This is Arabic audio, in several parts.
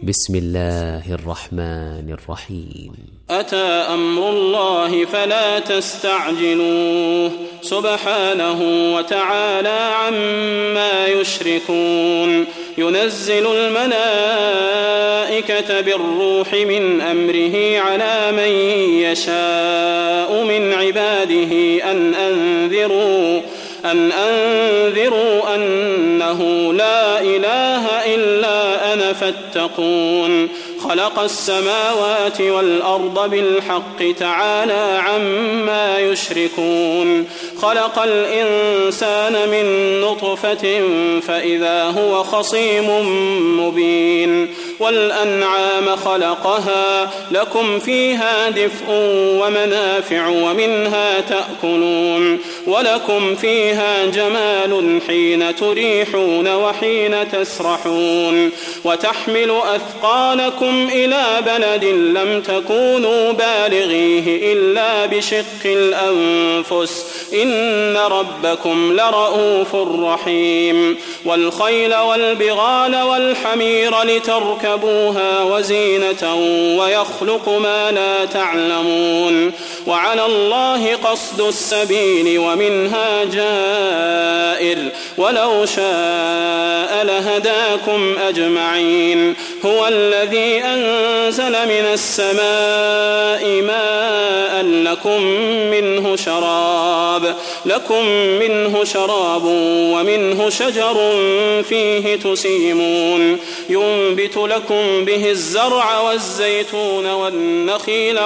بسم الله الرحمن الرحيم. أتى أمر الله فلا تستعجلوه سبحانه وتعالى عما يشركون. ينزل الملائكة بالروح من أمره على من يشاء من عباده أن أنذروا أنه لا إله إلا أنا فاتقون. خلق السماوات والأرض بالحق تعالى عما يشركون. خلق الإنسان من نطفة فإذا هو خصيم مبين. والأنعام خلقها لكم فيها دفء ومنافع ومنها تأكلون. ولكم فيها جمال حين تريحون وحين تسرحون. وتحمل أثقالكم إلى بلد لم تكونوا بالغيه إلا بشق الأنفس إن ربكم لرؤوف رحيم. والخيل والبغال والحمير لتركبوها وزينة ويخلق ما لا تعلمون. وعلى الله قصد السبيل ومنها جائر ولو شاء لهداكم أجمعين. هو الذي أنزل من السماء ماء لكم منه شراب ومنه شجر فيه تسيمون. ينبت لكم به الزرع والزيتون والنخيل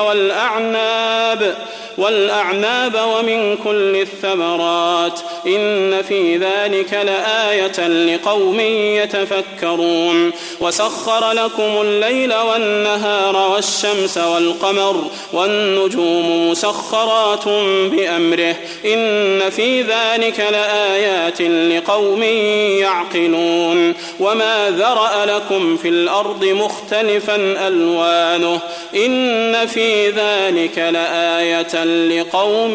والأعناب ومن كل الثمرات إن في ذلك لآية لقوم يتفكرون. وسخر لكم الليل والنهار والشمس والقمر والنجوم مسخرات بأمره إن في ذلك لآيات لقوم يعقلون. وما ذرأ لكم في الأرض مختلفا ألوانه إن في ذلك لآية لقوم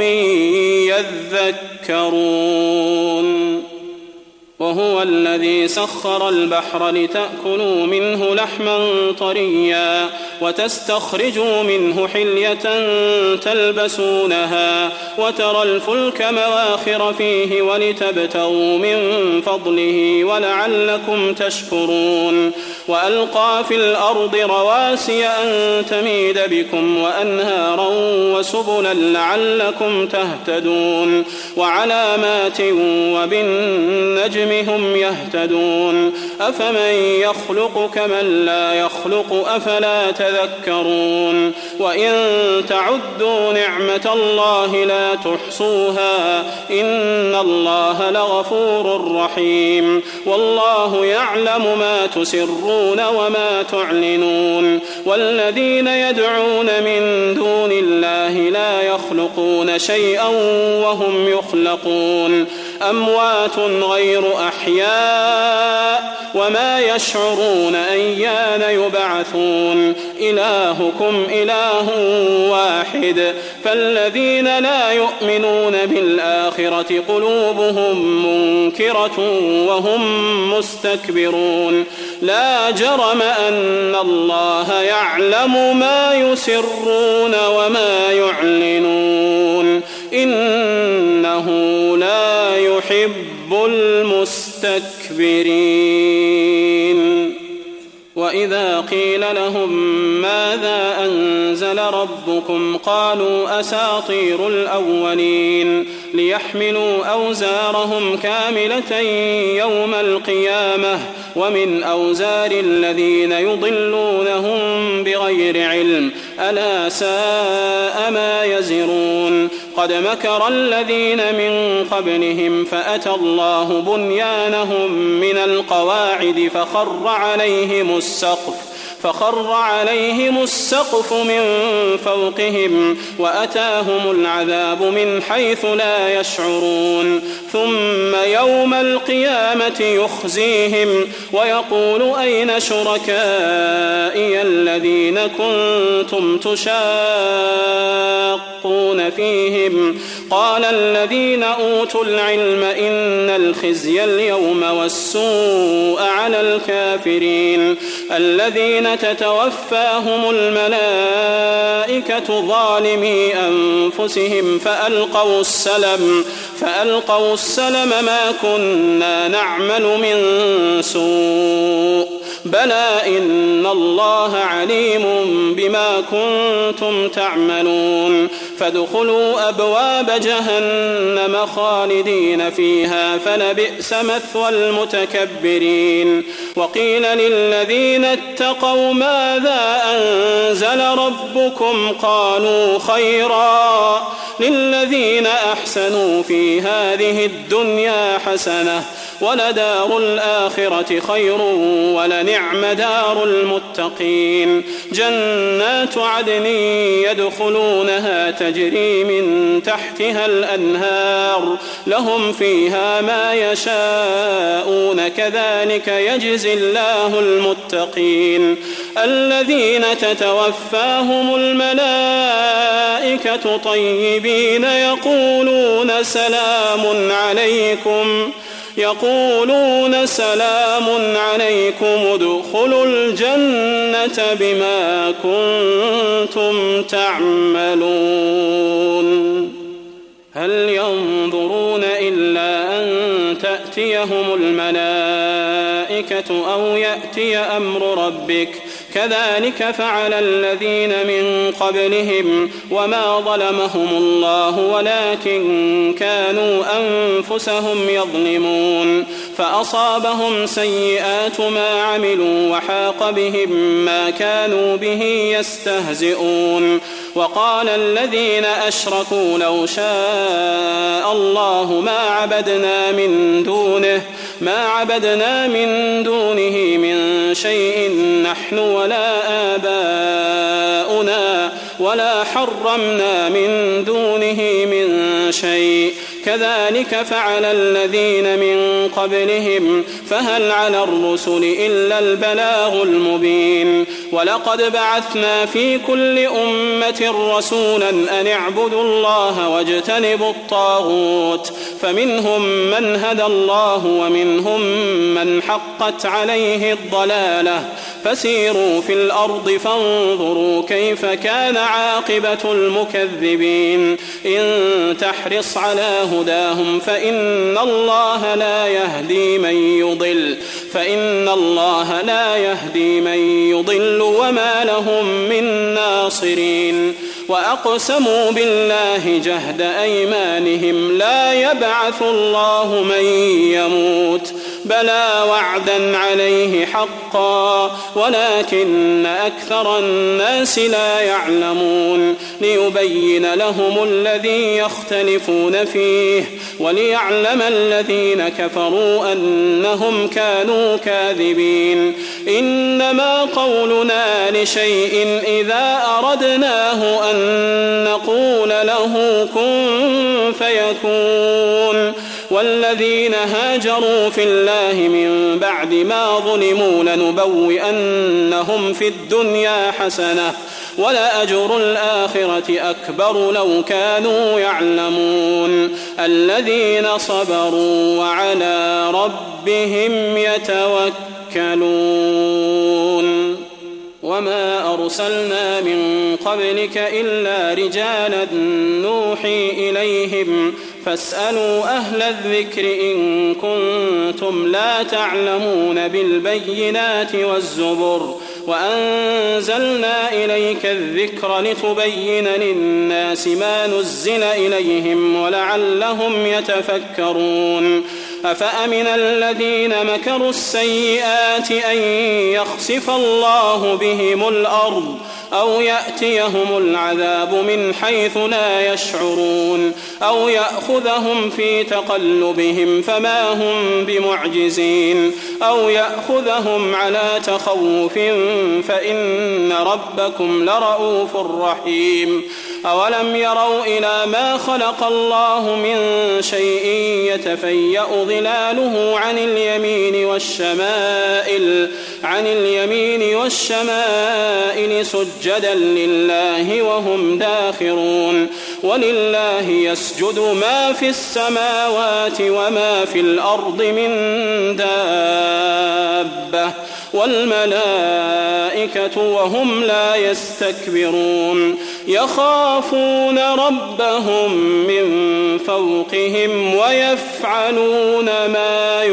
يذكرون. وهو الذي سخر البحر لتأكلوا منه لحما طريا وتستخرجوا منه حلية تلبسونها وترى الفلك مواخر فيه ولتبتغوا من فضله ولعلكم تشكرون. وألقى في الأرض رواسي أن تميد بكم وأنهارا وسبلا لعلكم تهتدون. وعلامات وبالنجم هم يهتدون. أفمن يخلق كمن لا يخلق أفلا تذكرون. وإن تعدوا نعمة الله لا تحصوها إن الله لغفور رحيم. والله يعلم ما تسرون وما تعلنون. والذين يدعون من دون الله لا يخلقون شيئا وهم يخلقون. أموات غير أحياء وما يشعرون أيان يبعثون. إلهكم إله واحد فالذين لا يؤمنون بالآخرة قلوبهم منكرة وهم مستكبرون. لا جرم أن الله يعلم ما يسرون وما يعلنون إنه لا يحب المستكبرين. وإذا قيل لهم ماذا أنزل ربكم قالوا أساطير الأولين ليحملوا أوزارهم كاملة يوم القيامة ومن أوزار الذين يضلونهم بغير علم ألا ساء ما يزرون. قد مكر الذين من قبلهم فأتى الله بنيانهم من القواعد فخر عليهم السقف من فوقهم وأتاهم العذاب من حيث لا يشعرون. ثم يوم القيامة يخزيهم ويقول أين شركائي الذين كنتم تشاقون يتلقون فيهم. قال الذين أوتوا العلم إن الخزي اليوم والسوء على الكافرين الذين تتوفاهم الملائكة ظالمي أنفسهم فألقوا السلم ما كنا نعمل من سوء بلى إن الله عليم بما كنتم تعملون فادخلوا أبواب جهنم خالدين فيها فلبئس مثوى المتكبرين. وقيل للذين اتقوا ماذا أنزل ربكم قالوا خيرا للذين أحسنوا في هذه الدنيا حسنة ولدار الآخرة خير ولنعم دار المتقين. جنات عدن يدخلونها تجري من تحتها الأنهار لهم فيها ما يشاءون كذلك يجزي الله المتقين. الذين تتوفاهم الملائكة طيبين يقولون سلام عليكم ادخلوا الجنة بما كنتم تعملون. هل ينظرون إلا أن تأتيهم الملائكة أو يأتي أمر ربك كذلك فعل الذين من قبلهم وما ظلمهم الله ولكن كانوا أنفسهم يظلمون فأصابهم سيئات ما عملوا وحاق بهم ما كانوا به يستهزئون. وقال الذين أشركوا لو شاء الله ما عبدنا من دونه من شيء نحن ولا آباؤنا ولا حرمنا من دونه من شيء كذلك فعل الذين من قبلهم فهل على الرسل إلا البلاغ المبين. ولقد بعثنا في كل أمة رسولا أن اعبدوا الله واجتنبوا الطاغوت فمنهم من هدى الله ومنهم من حقت عليه الضلالة فسيروا في الأرض فانظروا كيف كان عاقبة المكذبين. إن تحرص على هداهم فإن الله لا يهدي من يضل وما لهم من ناصرين. وأقسموا بالله جهد أيمانهم لا يبعث الله من يموت بلى وعدا عليه حقا ولكن أكثر الناس لا يعلمون. ليبين لهم الذي يختلفون فيه وليعلم الذين كفروا أنهم كانوا كاذبين. إنما قولنا لشيء إذا أردناه أن نقول له كن فيكون. والذين هاجروا في الله من بعد ما ظلموا لنبوئنهم في الدنيا حسنة ولأجر الآخرة أكبر لو كانوا يعلمون. الذين صبروا وعلى ربهم يتوكلون. وما أرسلنا من قبلك إلا رجالا نوحي إليهم فاسألوا أهل الذكر إن كنتم لا تعلمون بالبينات والزبر وأنزلنا إليك الذكر لتبين للناس ما نزل إليهم ولعلهم يتفكرون. أفأمن الذين مكروا السيئات أن يخسف الله بهم الأرض أو يأتيهم العذاب من حيث لا يشعرون أو يأخذهم في تقلبهم فما هم بمعجزين أو يأخذهم على تخوف فإن ربكم لرؤوف رحيم. أولم يروا إلى ما خلق الله من شيء يتفيأ ظلاله عن اليمين والشمائل سجدا لله وهم داخرون ولله يسجد ما في السماوات وما في الأرض من دابة والملائكة وهم لا يستكبرون يخافون ربهم من فوقهم ويفعلون ما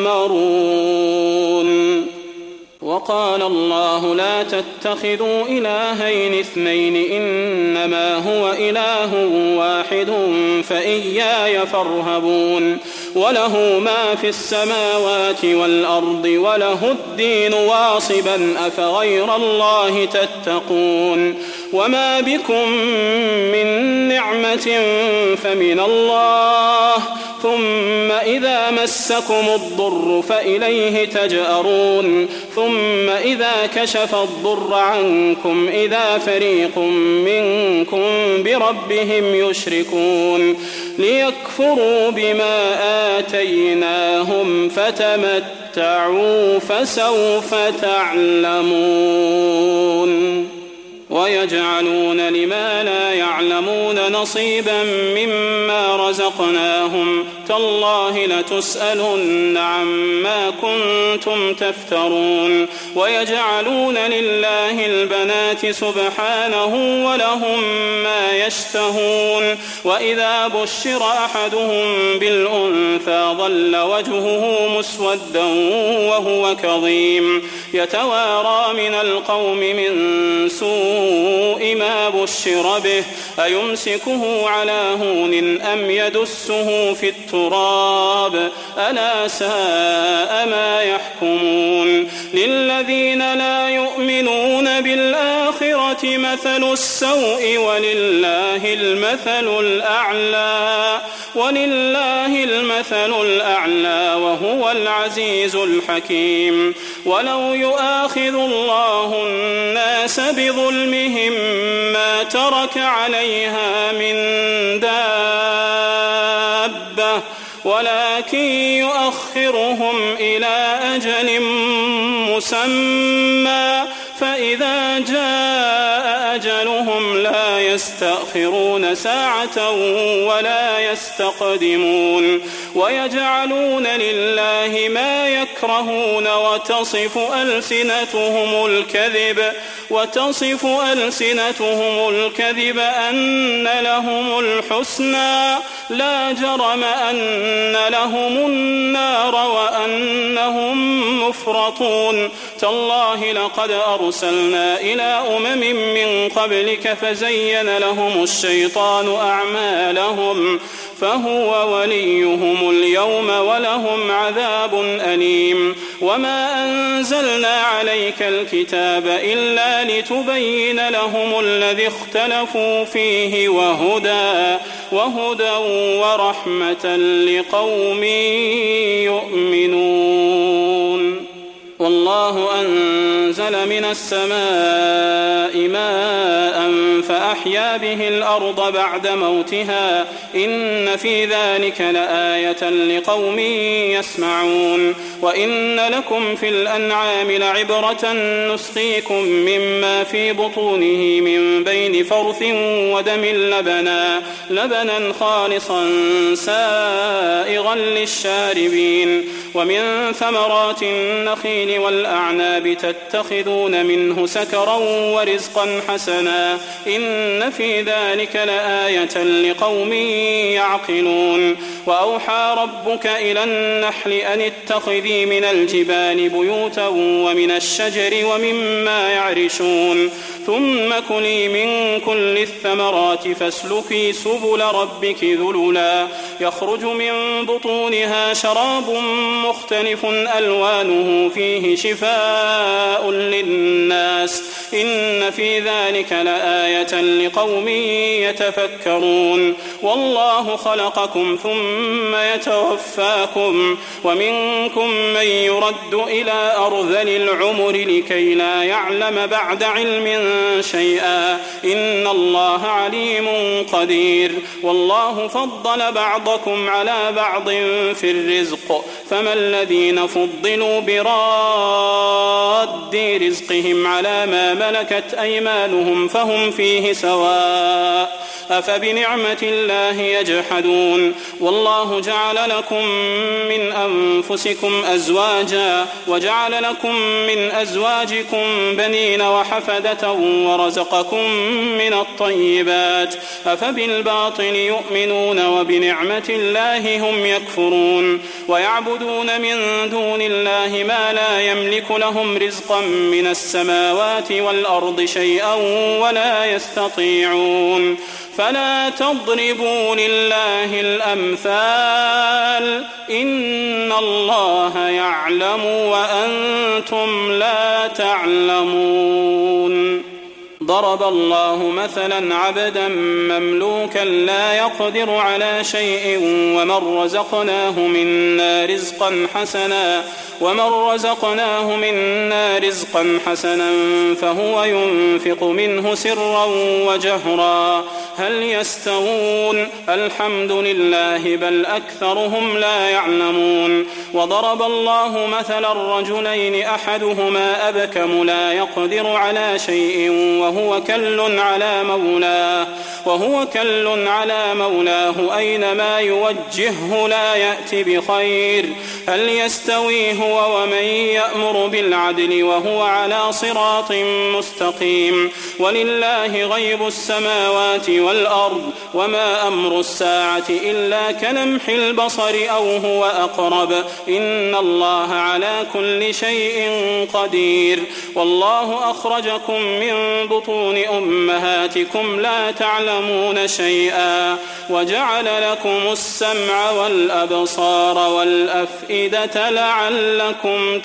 يؤمرون. وقال الله لا تتخذوا إلهين اثنين إنما هو إله واحد فإياي فارهبون وله ما في السماوات والأرض وله الدين واصبا أفغير الله تتقون وما بكم من نعمة فمن الله ثم إذا مسكم الضر فإليه تجأرون ثم إذا كشف الضر عنكم إذا فريق منكم بربهم يشركون ليكفروا بما آتيناهم فتمتعوا فسوف تعلمون. ويجعلون لما لا يعلمون نصيبا مما رزقناهم تالله لتسألن عما كنتم تفترون. ويجعلون لله البنات سبحانه ولهم ما يشتهون وإذا بشر أحدهم بالأنثى ظل وجهه مسودا وهو كظيم يتوارى من القوم من سوء ما بشر به أيمسكه على هون أم يدسه في التراب ألا ساء ما يحكمون. للذين لا يؤمنون بالآخرة مثل السوء ولله المثل الأعلى وهو العزيز الحكيم. ولو يؤاخذ الله الناس بظلمهم ما ترك عليها من دابة ولكن يؤخرهم إلى أجل مسمى فإذا جاء أجلهم لا يستأخرون ساعة ولا يستقدمون. ويجعلون لله ما يكرهون وتصف ألسنتهم الكذب أن لهم الحسنى لا جرم أن لهم النار وأنهم مفرطون. تالله لقد أرسلنا إلى أمم من قبلك فزين لهم الشيطان أعمالهم فهو وليهم اليوم ولهم عذاب أليم. وما أنزلنا عليك الكتاب إلا لتبين لهم الذي اختلفوا فيه وهدى ورحمة لقوم يؤمنون. والله أنزل من السماء ماء فأحيا به الأرض بعد موتها إن في ذلك لآية لقوم يسمعون. وإن لكم في الأنعام لعبرة نسقيكم مما في بطونه من بين فرث ودم لبنا خالصا سائغا للشاربين. ومن ثمرات النخيل والأعناب تتخذون منه سكرا ورزقا حسنا إن في ذلك لآية لقوم يعقلون. وأوحى ربك إلى النحل أن اتخذي من الجبال بيوتا ومن الشجر ومما يعرشون ثم كلي من كل الثمرات فاسلكي سبل ربك ذللا يخرج من بطونها شراب مختلف ألوانه فيه شفاء للناس إن في ذلك لآية لقوم يتفكرون والله خلقكم ثم يتوفاكم ومنكم من يرد إلى أرذل العمر لكي لا يعلم بعد علم شيئا إن الله عليم قدير والله فضل بعضكم على بعض في الرزق فما الذين فضلوا براد رزقهم على ما ملكت أيمانهم فهم فيه سواء أفبنعمة الله يجحدون والله جعل لكم من أنفسكم أزواجا وجعل لكم من أزواجكم بنين وحفدة ورزقكم من الطيبات أفبالباطل يؤمنون وبنعمة الله هم يكفرون ويعبدون من دون الله ما لا يملك لهم رزقا من السماوات والأرض شيئا ولا يستطيعون فلا تضربوا لله الأمثال إن الله يعلم وأنتم لا تعلمون ضرب الله مثلا عبدا مملوكا لا يقدر على شيء ومن رزقناه منا رزقا حسنا فهو ينفق منه سرا وجهرا هل يستوون الحمد لله بل أكثرهم لا يعلمون وضرب الله مثلا الرجلين أحدهما أبكم لا يقدر على شيء وهو كل على مولاه أينما يوجهه لا يأتي بخير هل يستوي هو ومن يأمر بالعدل وهو على صراط مستقيم ولله غيب السماوات والأرض وما أمر الساعة إلا كلمح البصر أو هو أقرب إن الله على كل شيء قدير والله أخرجكم من بطون أمهاتكم لا تعلمون شيئا وجعل لكم السمع والأبصار والأفئدة لعلكم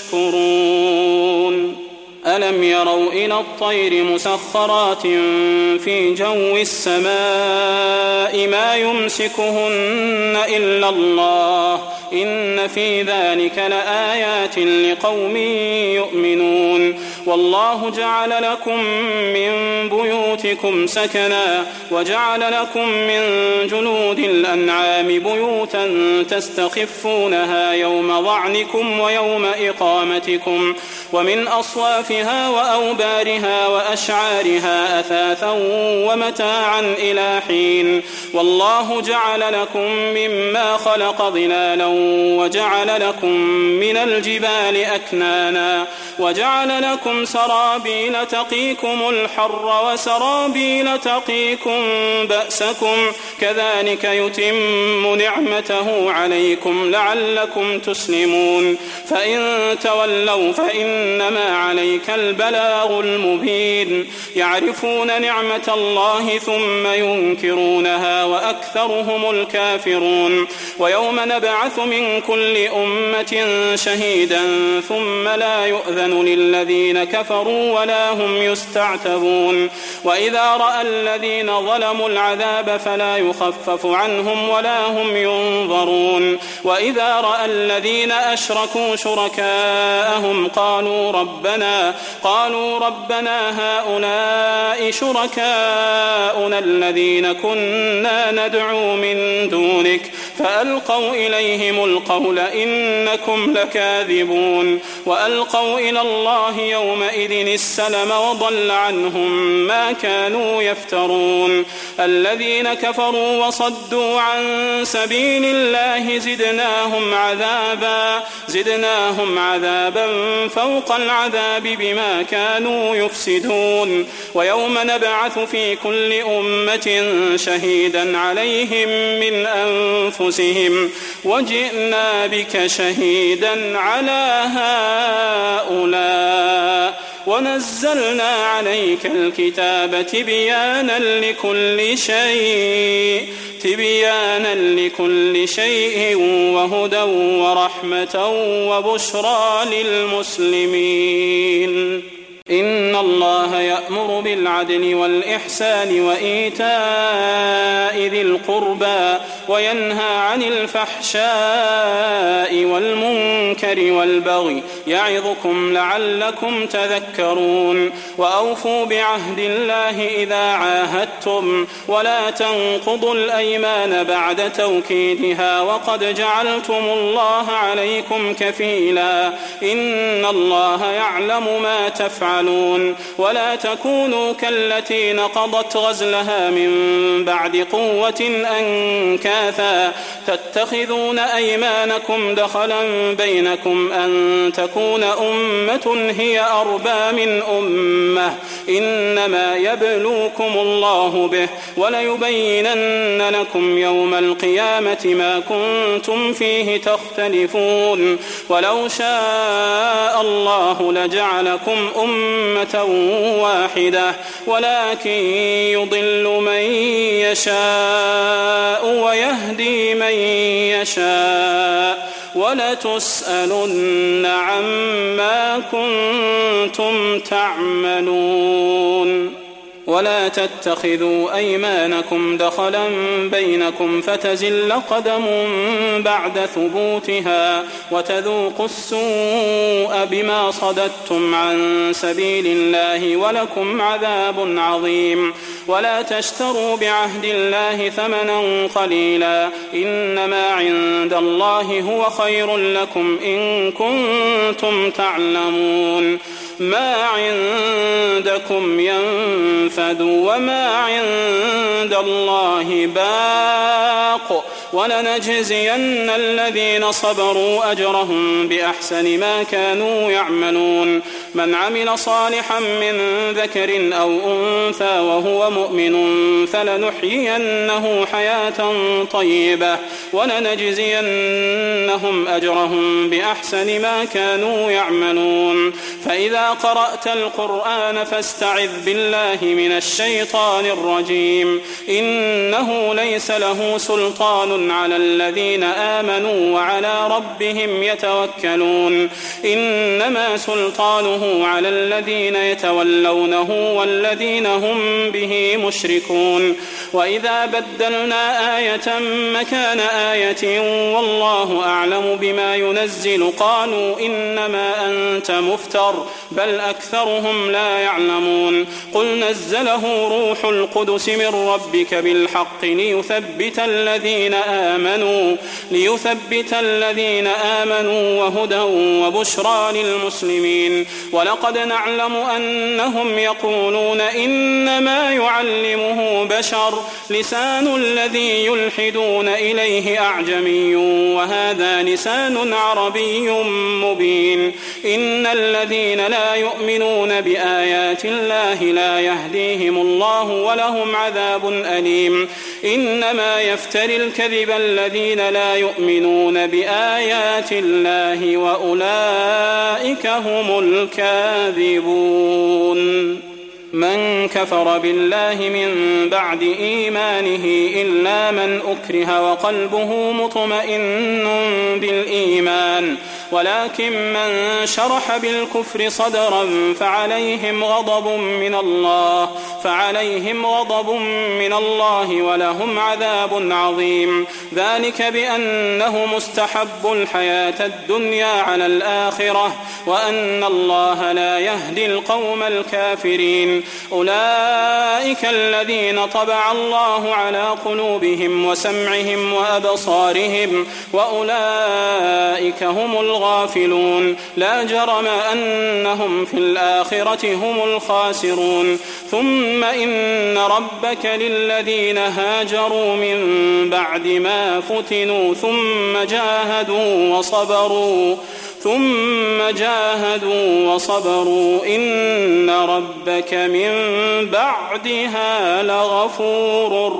تشكرون ألم يروا إلى الطير مسخرات في جو السماء ما يمسكهن إلا الله إن في ذلك لآيات لقوم يؤمنون والله جعل لكم من بيوتكم سكنا وجعل لكم من جلود الأنعام بيوتا تستخفونها يوم ظعنكم ويوم إقامتكم ومن أصوافها وأوبارها وأشعارها أثاثا ومتاعا إلى حين والله جعل لكم مما خلق ظلالا وجعل لكم من الجبال أكنانا وجعل لكم سرابيل تقيكم الحر وسرابيل تقيكم بأسكم كذلك يتم نعمته عليكم لعلكم تسلمون فإن تولوا فإنما عليك البلاغ المبين يعرفون نعمة الله ثم ينكرونها وأكثرهم الكافرون ويوم نبعث من كل أمة شهيدا ثم لا يؤذن للذين كفروا ولا هم يستعتبون وإذا رأى الذين ظلموا العذاب فلا يخفف عنهم ولا هم ينظرون وإذا رأى الذين أشركوا شركاءهم قالوا ربنا هؤلاء شركاؤنا الذين كنا ندعو من دونك فألقوا إليهم القول إنكم لكاذبون وألقوا إلى الله يومئذ السلم وضل عنهم ما كانوا يفترون الذين كفروا وصدوا عن سبيل الله زدناهم عذابا فوق العذاب بما كانوا يفسدون ويوم نبعث في كل أمة شهيدا عليهم من أنفسهم وجئنا بك شهيدا على هؤلاء ونزلنا عليك الكتاب تبيانا لكل شيء وهدى ورحمة وبشرى للمسلمين. إن الله يأمر بالعدل والإحسان وإيتاء ذي القربى وينهى عن الفحشاء والمنكر والبغي يعظكم لعلكم تذكرون وأوفوا بعهد الله إذا عاهدتم ولا تنقضوا الأيمان بعد توكيدها وقد جعلتم الله عليكم كفيلا إن الله يعلم ما تفعلون ولا تكونوا كالتي نقضت غزلها من بعد قوة أنكاثا تتخذون أيمانكم دخلا بينكم أن تكون أمة هي أربى من أمة إنما يبلوكم الله به وليبينن لكم يوم القيامة ما كنتم فيه تختلفون ولو شاء الله لجعلكم أمة واحدة ولكن يضل من يشاء ويهدي من يشاء ولتسألن عما كنتم تعملون ولا تتخذوا أيمانكم دخلا بينكم فتزل قدم بعد ثبوتها وتذوقوا السوء بما صددتم عن سبيل الله ولكم عذاب عظيم ولا تشتروا بعهد الله ثمنا قليلا إنما عند الله هو خير لكم إن كنتم تعلمون ما عندكم ينفد وما عند الله باق ولنجزين الذين صبروا أجرهم بأحسن ما كانوا يعملون من عمل صالحا من ذكر أو أنثى وهو مؤمن فلنحيينه حياة طيبة ولنجزينهم أجرهم بأحسن ما كانوا يعملون فإذا قرأت القرآن فاستعذ بالله من الشيطان الرجيم إنه ليس له سلطان على الذين آمنوا وعلى ربهم يتوكلون إنما سلطانه على الذين يتولونه والذين هم به مشركون وإذا بدلنا آية مكان آية والله أعلم بما ينزل قالوا إنما أنت مفتر بل أكثرهم لا يعلمون قل نزله روح القدس من ربك بالحق ليثبت الذين آمنوا وهدى وبشرى للمسلمين ولقد نعلم أنهم يقولون إنما يعلمه بشر لسان الذي يلحدون إليه أعجمي وهذا لسان عربي مبين إن الذين لا يؤمنون بآيات الله لا يهديهم الله ولهم عذاب أليم إنما يفتري الكذب الذين لا يؤمنون بآيات الله وأولئك هم الكاذبون من كفر بالله من بعد إيمانه إلا من أكره وقلبه مطمئن بالإيمان ولكن من شرح بالكفر صدرا فعليهم غضب من الله ولهم عذاب عظيم ذلك بأنه مستحب الحياة الدنيا على الآخرة وأن الله لا يهدي القوم الكافرين أولئك الذين طبع الله على قلوبهم وسمعهم وأبصارهم وأولئك هم الغافلون لا جرم أنهم في الآخرة هم الخاسرون ثم إن ربك للذين هاجروا من بعد ما فتنوا ثم جاهدوا وصبروا إن ربك من بعدها لغفور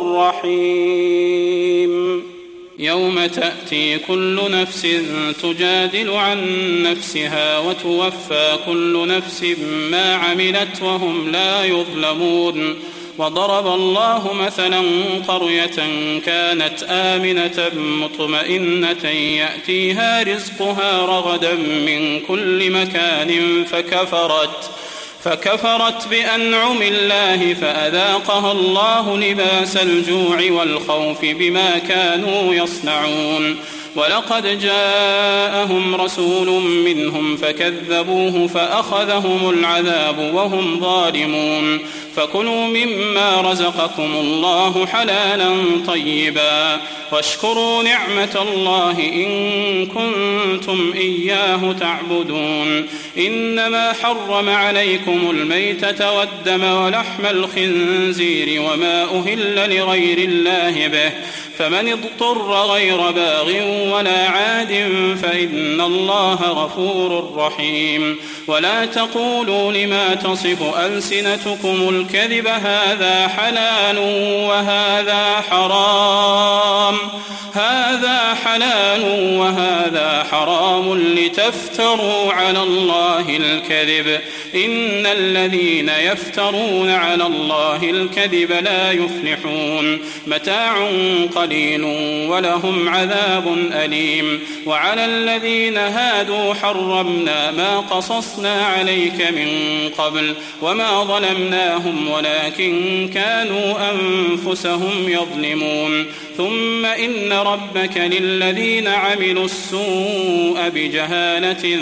رحيم يوم تأتي كل نفس تجادل عن نفسها وتوفى كل نفس ما عملت وهم لا يظلمون وضرب الله مثلا قرية كانت آمنة مطمئنة يأتيها رزقها رغدا من كل مكان فكفرت بأنعم الله فأذاقها الله لباس الجوع والخوف بما كانوا يصنعون. ولقد جاءهم رسول منهم فكذبوه فأخذهم العذاب وهم ظالمون. فكلوا مما رزقكم الله حلالا طيبا واشكروا نعمة الله إن كنتم إياه تعبدون. إنما حرم عليكم الميتة والدم ولحم الخنزير وما أهل لغير الله به، فمن اضطر غير باغ ولا عاد فإن الله غفور رحيم. ولا تقولوا لما تصف ألسنتكم الكذب هذا حلال وهذا حرام، هذا حلال وهذا حرام لتفتروا على الله الكذب، إن الذين يفترون على الله الكذب لا يفلحون. متاع قليل ولهم عذاب أليم. وعلى الذين هادوا حرمنا ما قصصنا عليك من قبل وما ظلمناهم ولكن كانوا أنفسهم يظلمون. ثم إن ربك للذين عملوا السوء بجهالة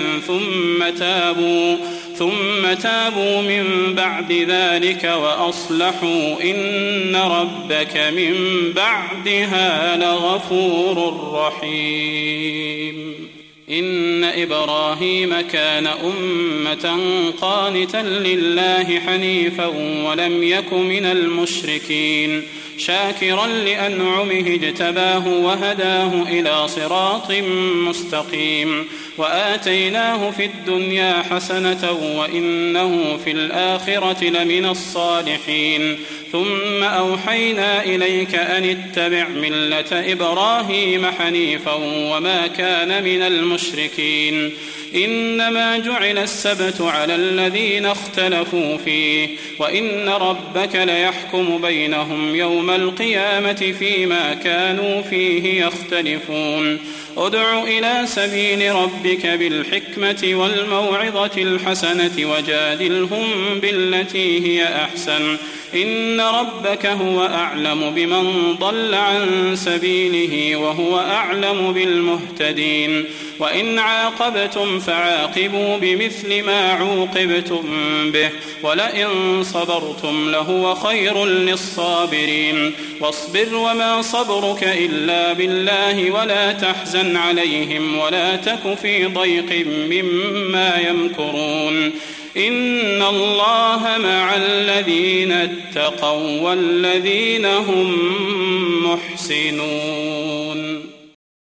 ثم تابوا من بعد ذلك وأصلحوا إن ربك من بعدها لغفور رحيم. إن إبراهيم كان أمة قانتا لله حنيفا ولم يك من المشركين، شاكرا لأنعمه اجتباه وهداه إلى صراط مستقيم. وآتيناه في الدنيا حسنة وإنه في الآخرة لمن الصالحين. ثم أوحينا إليك أن اتبع ملة إبراهيم حنيفا وما كان من المشركين. إنما جعل السبت على الذين اختلفوا فيه، وإن ربك ليحكم بينهم يوم القيامة فيما كانوا فيه يختلفون. ادع إلى سبيل ربك بالحكمة والموعظة الحسنة وجادلهم بالتي هي أحسن، إن ربك هو أعلم بمن ضل عن سبيله وهو أعلم بالمهتدين. وإن عاقبتم فعاقبوا بمثل ما عوقبتم به ولئن صبرتم لهو خير للصابرين. واصبر وما صبرك إلا بالله ولا تحزن عليهم ولا تك في ضيق مما يمكرون. إن الله مع الذين اتقوا والذين هم محسنون.